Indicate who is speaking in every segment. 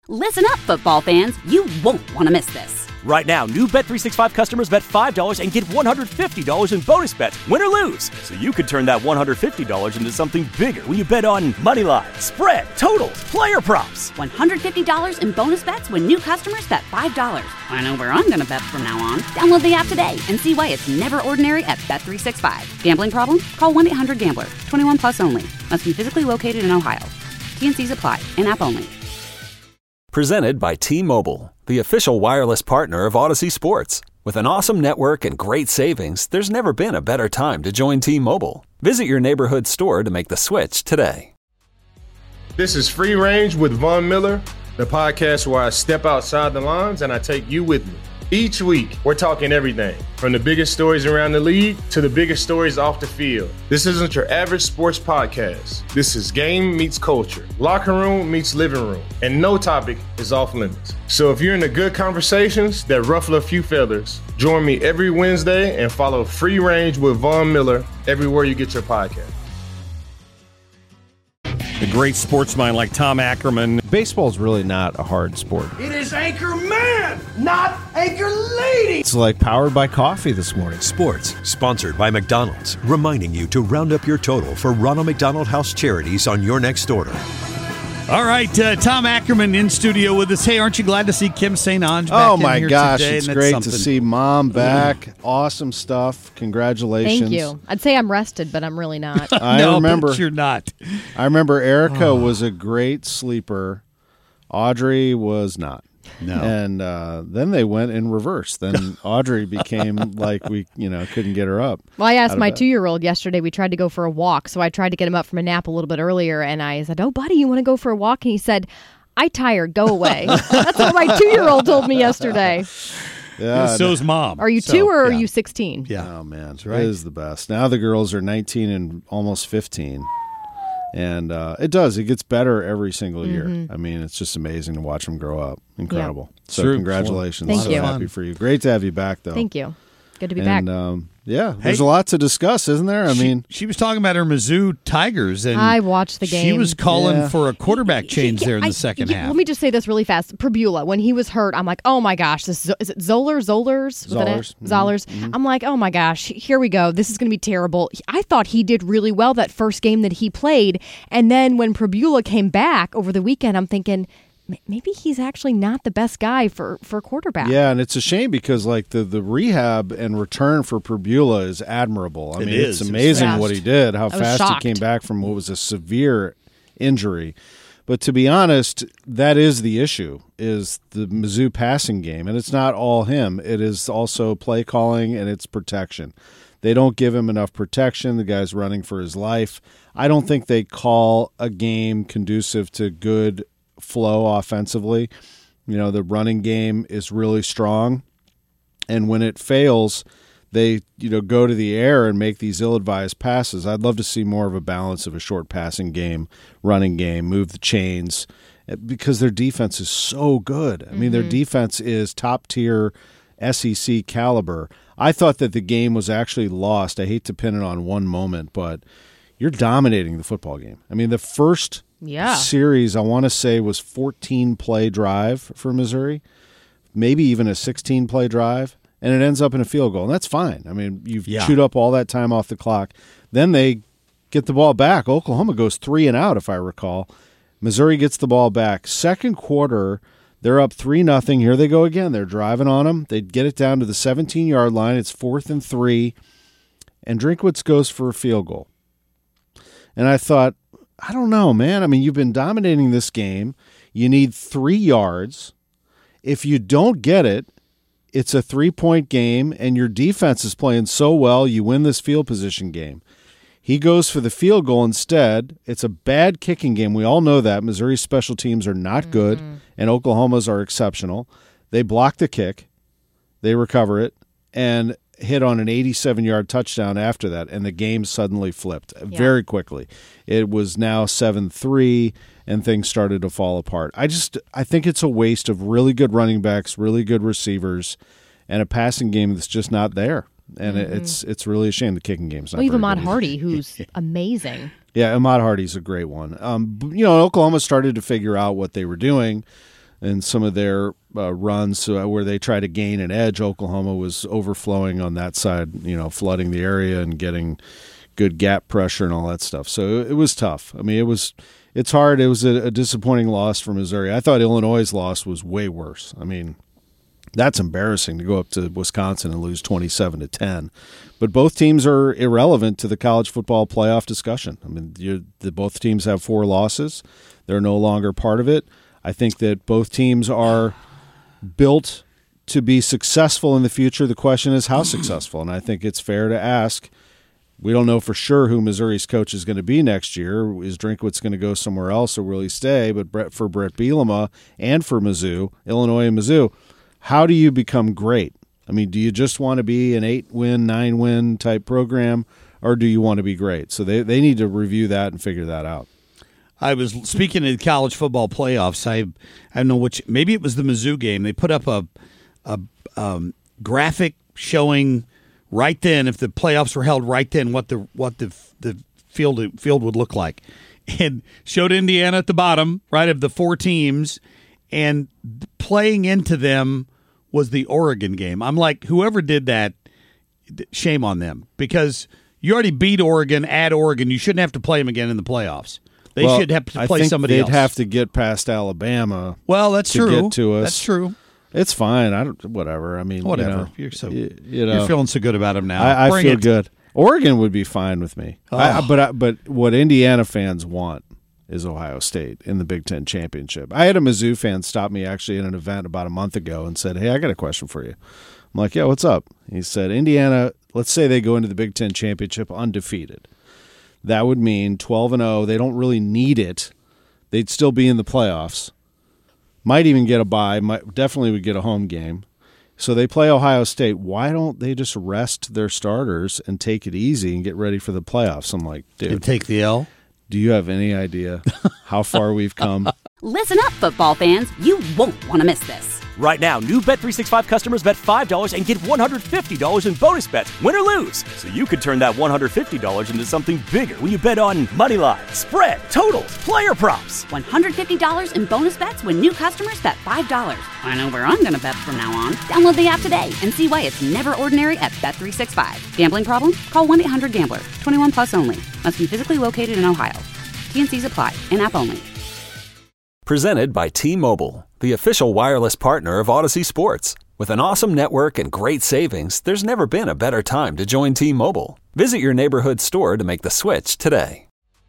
Speaker 1: Listen up, football fans. You won't want to miss this.
Speaker 2: Right now, new Bet365 customers bet $5 and get $150 in bonus bets, win or lose. So you could turn that $150 into something bigger when you bet on money line, spread, totals, player props.
Speaker 1: $150 in bonus bets when new customers bet $5. I know where I'm going to bet from now on. Download the app today and see why it's never ordinary at Bet365. Gambling problem? Call 1-800-GAMBLER. 21 plus only. Must be physically located in Ohio. T&Cs apply. In-app only.
Speaker 3: Presented by T-Mobile, the official wireless partner of Odyssey Sports. With an awesome network and great savings, there's never been a better time to join T-Mobile. Visit your neighborhood store to make the switch today.
Speaker 4: This is Free Range with Von Miller, the podcast where I step outside the lines and I take you with me. Each week, we're talking everything from the biggest stories around the league to the biggest stories off the field. This isn't your average sports podcast. This is game meets culture, locker room meets living room, and no topic is off limits. So if you're into good conversations that ruffle a few feathers, join me every Wednesday and follow Free Range with Von Miller everywhere you get your podcast.
Speaker 5: A great sports mind like Tom Ackerman.
Speaker 6: Baseball's really not a hard sport.
Speaker 7: It is Anchor Man, not Anchor Lady.
Speaker 6: It's like powered by coffee this morning.
Speaker 8: Sports, sponsored by McDonald's, reminding you to round up your total for Ronald McDonald House charities on your next order.
Speaker 5: All right, Tom Ackerman in studio with us. Hey, aren't you glad to see Kim St. Ange back
Speaker 6: Oh,
Speaker 5: in
Speaker 6: my
Speaker 5: here
Speaker 6: gosh.
Speaker 5: today?
Speaker 6: It's great to see Mom back. Awesome stuff. Congratulations.
Speaker 9: Thank you. I'd say I'm rested, but I'm really not.
Speaker 5: No,
Speaker 6: remember,
Speaker 5: but you're not.
Speaker 6: I remember Erica was a great sleeper. Audrey was not.
Speaker 5: No.
Speaker 6: And then they went in reverse. Then Audrey became like we, couldn't get her up.
Speaker 9: Well, I asked my 2-year-old yesterday. We tried to go for a walk, so I tried to get him up from a nap a little bit earlier, and I said, "Oh, buddy, you want to go for a walk?" And he said, "I tired. Go away." That's what my 2-year-old told me yesterday.
Speaker 6: Yeah.
Speaker 5: So's Mom.
Speaker 9: Are you 2 or are you 16?
Speaker 5: Yeah.
Speaker 6: Oh, man.
Speaker 5: right.
Speaker 6: It is the best. Now the girls are 19 and almost 15. And it gets better every single year. I mean, it's just amazing to watch them grow up. Incredible.
Speaker 9: Yeah.
Speaker 6: So
Speaker 5: True.
Speaker 6: congratulations.
Speaker 9: Thank
Speaker 6: so
Speaker 9: you.
Speaker 6: happy for you. Great to have you back, though.
Speaker 9: Thank you. Good to be back.
Speaker 6: There's a lot to discuss, isn't there? I mean,
Speaker 5: she was talking about her Mizzou Tigers, and
Speaker 9: I watched the game.
Speaker 5: She was calling for a quarterback change there in the second half.
Speaker 9: Let me just say this really fast. Prabula, when he was hurt, I'm like, oh my gosh, is it Zollers?
Speaker 6: Zollers.
Speaker 9: Zollers.
Speaker 6: Mm-hmm.
Speaker 9: I'm like, oh my gosh, here we go. This is going to be terrible. I thought he did really well that first game that he played, and then when Prabula came back over the weekend, I'm thinking, maybe he's actually not the best guy for quarterback.
Speaker 6: Yeah, and it's a shame because like the rehab and return for Prabula is admirable. I mean, it's amazing what he did, how fast he came back from what was a severe injury. But to be honest, that is the issue, is the Mizzou passing game. And it's not all him. It is also play calling and it's protection. They don't give him enough protection. The guy's running for his life. I don't think they call a game conducive to good flow offensively. The running game is really strong, and when it fails, they go to the air and make these ill-advised passes. I'd love to see more of a balance of a short passing game, running game, move the chains, because their defense is so good. I mean, their defense is top-tier SEC caliber. I thought that the game was actually lost. I hate to pin it on one moment, but you're dominating the football game. I mean, the first series, I want to say, was 14-play drive for Missouri, maybe even a 16-play drive, and it ends up in a field goal. And that's fine. I mean, you've chewed up all that time off the clock. Then they get the ball back. Oklahoma goes 3 and out, if I recall. Missouri gets the ball back. Second quarter, they're up 3-0. Here they go again. They're driving on them. They get it down to the 17-yard line. It's 4th and 3, and Drinkwitz goes for a field goal. And I thought, I don't know, man. I mean, you've been dominating this game. You need 3 yards. If you don't get it, it's a 3-point game, and your defense is playing so well, you win this field position game. He goes for the field goal instead. It's a bad kicking game. We all know that. Missouri's special teams are not good, and Oklahoma's are exceptional. They block the kick. They recover it, and hit on an 87-yard touchdown after that, and the game suddenly flipped very quickly. It was now 7-3, and things started to fall apart. I think it's a waste of really good running backs, really good receivers, and a passing game that's just not there. And it's really a shame the kicking game's not.
Speaker 9: Well, even
Speaker 6: very
Speaker 9: Ahmad
Speaker 6: good
Speaker 9: Hardy, who's amazing.
Speaker 6: Yeah, Ahmad Hardy's a great one. Oklahoma started to figure out what they were doing. in some of their runs where they try to gain an edge. Oklahoma was overflowing on that side, flooding the area and getting good gap pressure and all that stuff. So it was tough. I mean, it's hard. It was a disappointing loss for Missouri. I thought Illinois' loss was way worse. I mean, that's embarrassing to go up to Wisconsin and lose 27-10. But both teams are irrelevant to the college football playoff discussion. I mean, both teams have 4 losses. They're no longer part of it. I think that both teams are built to be successful in the future. The question is how successful. And I think it's fair to ask, we don't know for sure who Missouri's coach is going to be next year. Is Drinkwitz going to go somewhere else or will he stay? But for Brett Bielema and for Mizzou, Illinois and Mizzou, how do you become great? I mean, do you just want to be an 8-win, 9-win type program, or do you want to be great? So they need to review that and figure that out.
Speaker 5: I was speaking of the college football playoffs. I don't know which. Maybe it was the Mizzou game. They put up a graphic showing right then, if the playoffs were held right then, what the field would look like, and showed Indiana at the bottom, right, of the 4 teams, and playing into them was the Oregon game. I'm like, whoever did that, shame on them, because you already beat Oregon at Oregon. You shouldn't have to play them again in the playoffs. They should have to play somebody else.
Speaker 6: They'd have to get past Alabama.
Speaker 5: Well, that's true.
Speaker 6: Get to us.
Speaker 5: That's true.
Speaker 6: It's fine. Whatever. I mean,
Speaker 5: whatever. You're feeling so good about them now.
Speaker 6: I feel good. Oregon would be fine with me.
Speaker 5: Oh.
Speaker 6: But what Indiana fans want is Ohio State in the Big Ten championship. I had a Mizzou fan stop me actually at an event about a month ago and said, "Hey, I got a question for you." I'm like, "Yeah, what's up?" He said, "Indiana, let's say they go into the Big Ten championship undefeated. That would mean 12-0. They don't really need it. They'd still be in the playoffs. Might even get a bye. Definitely would get a home game. So they play Ohio State. Why don't they just rest their starters and take it easy and get ready for the playoffs?" I'm like, dude.
Speaker 5: And take the L?
Speaker 6: Do you have any idea how far we've come?
Speaker 1: Listen up, football fans. You won't want to miss this.
Speaker 2: Right now, new Bet365 customers bet $5 and get $150 in bonus bets, win or lose. So you could turn that $150 into something bigger when you bet on money line, spread, totals, player props.
Speaker 1: $150 in bonus bets when new customers bet $5. I know where I'm going to bet from now on. Download the app today and see why it's never ordinary at Bet365. Gambling problem? Call 1-800-GAMBLER. 21 plus only. Must be physically located in Ohio. T&Cs apply. In-app only.
Speaker 3: Presented by T-Mobile, the official wireless partner of Odyssey Sports. With an awesome network and great savings, there's never been a better time to join T-Mobile. Visit your neighborhood store to make the switch today.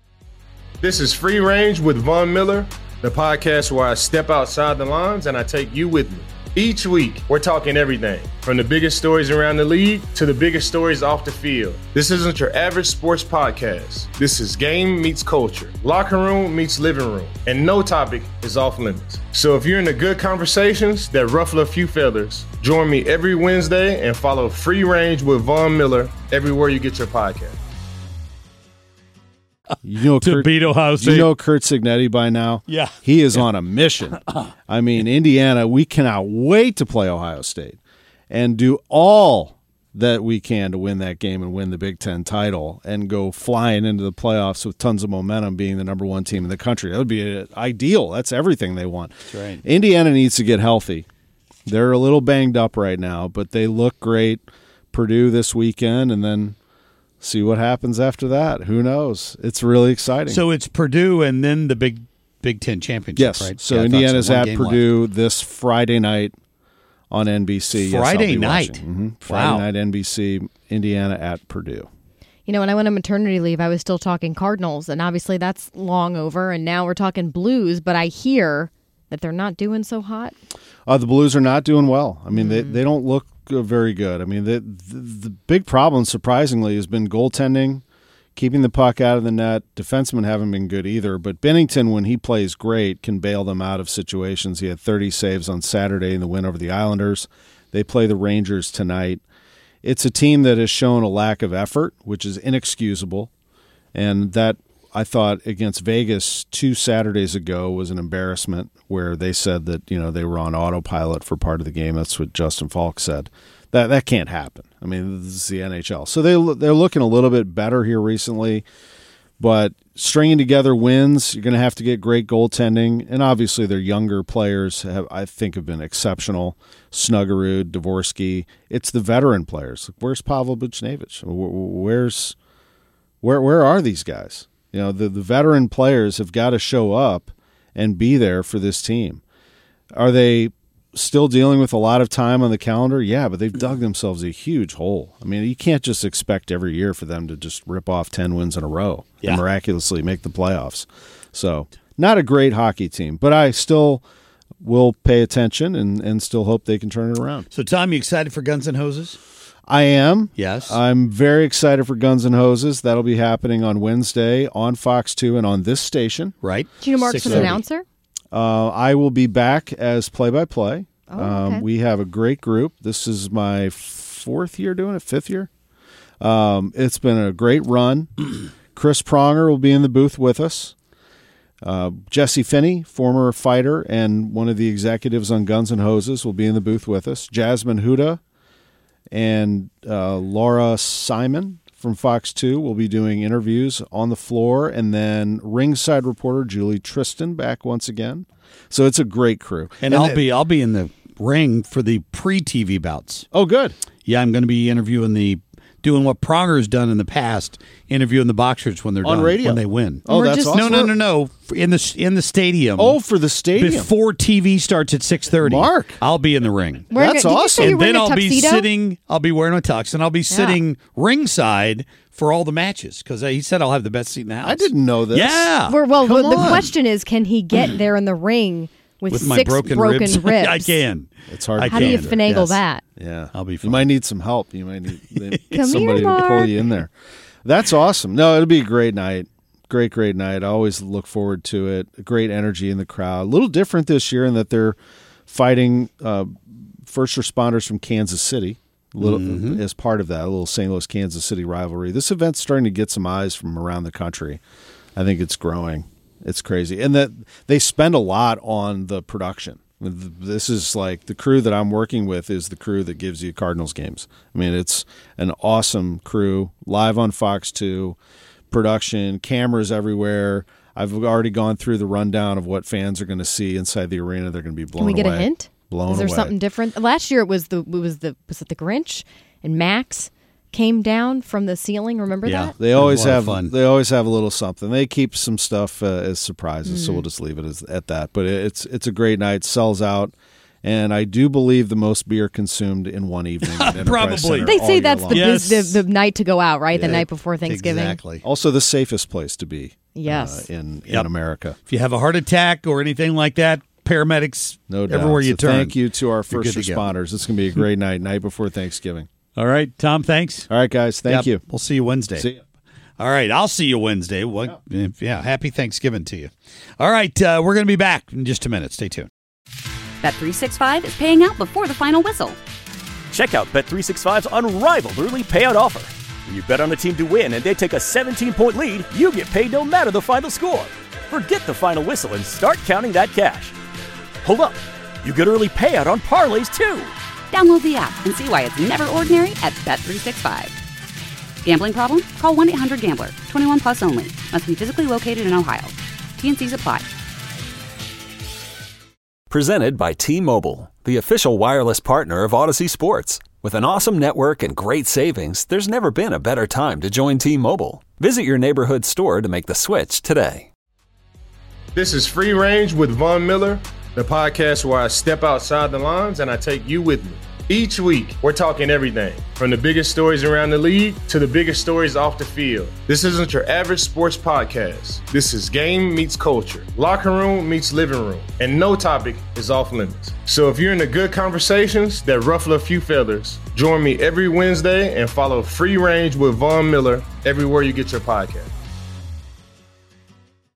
Speaker 4: This is Free Range with Von Miller, the podcast where I step outside the lines and I take you with me. Each week, we're talking everything from the biggest stories around the league to the biggest stories off the field. This isn't your average sports podcast. This is game meets culture, locker room meets living room, and no topic is off limits. So if you're into good conversations that ruffle a few feathers, join me every Wednesday and follow Free Range with Von Miller everywhere you get your podcast.
Speaker 5: To beat Ohio State.
Speaker 6: You know Kurt Cignetti by now?
Speaker 5: Yeah.
Speaker 6: He is on a mission. I mean, Indiana, we cannot wait to play Ohio State and do all that we can to win that game and win the Big Ten title and go flying into the playoffs with tons of momentum, being the number 1 team in the country. That would be ideal. That's everything they want.
Speaker 5: That's right.
Speaker 6: Indiana needs to get healthy. They're a little banged up right now, but they look great. Purdue this weekend, and then see what happens after that. Who knows? It's really exciting.
Speaker 5: So it's Purdue and then the Big Ten championship,
Speaker 6: yes.
Speaker 5: Right?
Speaker 6: So Indiana's at Purdue this Friday night on NBC.
Speaker 5: Friday night?
Speaker 6: Mm-hmm. Friday night, NBC, Indiana at Purdue.
Speaker 9: You know, when I went on maternity leave, I was still talking Cardinals, and obviously that's long over, and now we're talking Blues, but I hear that they're not doing so hot.
Speaker 6: The Blues are not doing well. I mean, they don't look very good. I mean, the big problem, surprisingly, has been goaltending, keeping the puck out of the net. Defensemen haven't been good either, but Bennington, when he plays great, can bail them out of situations. He had 30 saves on Saturday in the win over the Islanders. They play the Rangers tonight. It's a team that has shown a lack of effort, which is inexcusable, and that, I thought, against Vegas 2 Saturdays ago was an embarrassment, where they said that, you know, they were on autopilot for part of the game. That's what Justin Falk said. That can't happen. I mean, this is the NHL. So they're looking a little bit better here recently, But stringing together wins, you're going to have to get great goaltending. And obviously their younger players, I think, have been exceptional. Snuggerud, Dvorsky. It's the veteran players. Where's Pavel Buchnevich? Where are these guys? You know, the veteran players have got to show up and be there for this team. Are they still dealing with a lot of time on the calendar? Yeah, but they've dug themselves a huge hole. I mean, you can't just expect every year for them to just rip off 10 wins in a row and miraculously make the playoffs. So, not a great hockey team, but I still will pay attention and still hope they can turn it around.
Speaker 5: So, Tom, you excited for Guns N' Hoses?
Speaker 6: I am.
Speaker 5: Yes.
Speaker 6: I'm very excited for Guns N' Hoses. That'll be happening on Wednesday on Fox 2 and on this station.
Speaker 5: Right.
Speaker 9: Do you know Mark's an announcer?
Speaker 6: I will be back as play-by-play.
Speaker 9: Okay.
Speaker 6: We have a great group. This is my 4th year doing it, 5th year. It's been a great run. Chris Pronger will be in the booth with us. Jesse Finney, former fighter and one of the executives on Guns N' Hoses, will be in the booth with us. Jasmine Huda and Laura Simon from Fox 2 will be doing interviews on the floor, and then ringside reporter Julie Tristan back once again. So it's a great crew.
Speaker 5: And I'll be in the ring for the pre-TV bouts.
Speaker 6: Oh, good.
Speaker 5: Yeah, I'm going to be doing what Pronger's done in the past, interviewing the boxers when they're
Speaker 6: on
Speaker 5: done,
Speaker 6: radio
Speaker 5: when they win.
Speaker 6: Oh, that's awesome.
Speaker 5: No. In the stadium.
Speaker 6: Oh, for the stadium.
Speaker 5: Before TV starts at 6:30.
Speaker 6: Mark.
Speaker 5: I'll be in the ring.
Speaker 6: That's awesome.
Speaker 5: And then I'll be wearing a tux, and I'll be sitting ringside for all the matches because he said I'll have the best seat in the house.
Speaker 6: I didn't know this.
Speaker 5: Yeah.
Speaker 9: The question is, can he get there in the ring with
Speaker 5: my
Speaker 9: 6 broken ribs?
Speaker 5: I can.
Speaker 6: It's hard.
Speaker 9: How do you finagle that?
Speaker 6: Yeah,
Speaker 5: I'll be fine.
Speaker 6: You might need some help. You might need
Speaker 9: Come
Speaker 6: somebody
Speaker 9: here,
Speaker 6: to pull you in there. That's awesome. No, it'll be a great night. Great night. I always look forward to it. Great energy in the crowd. A little different this year in that they're fighting first responders from Kansas City. As part of that, a little St. Louis, Kansas City rivalry. This event's starting to get some eyes from around the country. I think it's growing. It's crazy. And that they spend a lot on the production. This is like the crew that I'm working with is the crew that gives you Cardinals games. I mean, it's an awesome crew, live on Fox 2, production, cameras everywhere. I've already gone through the rundown of what fans are going to see inside the arena. They're going to be blown away.
Speaker 9: Can we get a hint?
Speaker 6: Is
Speaker 9: there something different? Last year it was the Grinch and Max came down from the ceiling. Remember that?
Speaker 6: They always have fun. They always have a little something. They keep some stuff as surprises, so we'll just leave it at that. But it's a great night. Sells out. And I do believe the most beer consumed in one evening.
Speaker 5: Probably.
Speaker 9: They say that's the night to go out, right? The night before Thanksgiving.
Speaker 5: Exactly.
Speaker 6: Also the safest place to be.
Speaker 9: Yes.
Speaker 6: In America.
Speaker 5: If you have a heart attack or anything like that, paramedics,
Speaker 6: no doubt.
Speaker 5: Everywhere you turn.
Speaker 6: Thank you to our first responders. It's going to be a great night before Thanksgiving.
Speaker 5: All right, Tom, thanks.
Speaker 6: All right, guys, thank you.
Speaker 5: We'll see you Wednesday.
Speaker 6: See you.
Speaker 5: All right, I'll see you Wednesday. Happy Thanksgiving to you. All right, we're going to be back in just a minute. Stay tuned.
Speaker 1: Bet365 is paying out before the final whistle.
Speaker 2: Check out Bet365's unrivaled early payout offer. When you bet on a team to win and they take a 17-point lead, you get paid no matter the final score. Forget the final whistle and start counting that cash. Hold up. You get early payout on parlays, too.
Speaker 1: Download the app and see why it's never ordinary at Bet365. Gambling problem? Call 1-800-GAMBLER. 21 plus only. Must be physically located in Ohio. T&Cs apply.
Speaker 3: Presented by T-Mobile, the official wireless partner of Odyssey Sports. With an awesome network and great savings, there's never been a better time to join T-Mobile. Visit your neighborhood store to make the switch today.
Speaker 4: This is Free Range with Von Miller, the podcast where I step outside the lines and I take you with me. Each week, we're talking everything from the biggest stories around the league to the biggest stories off the field. This isn't your average sports podcast. This is game meets culture, locker room meets living room, and no topic is off limits. So if you're into good conversations that ruffle a few feathers, join me every Wednesday and follow Free Range with Von Miller everywhere you get your podcast.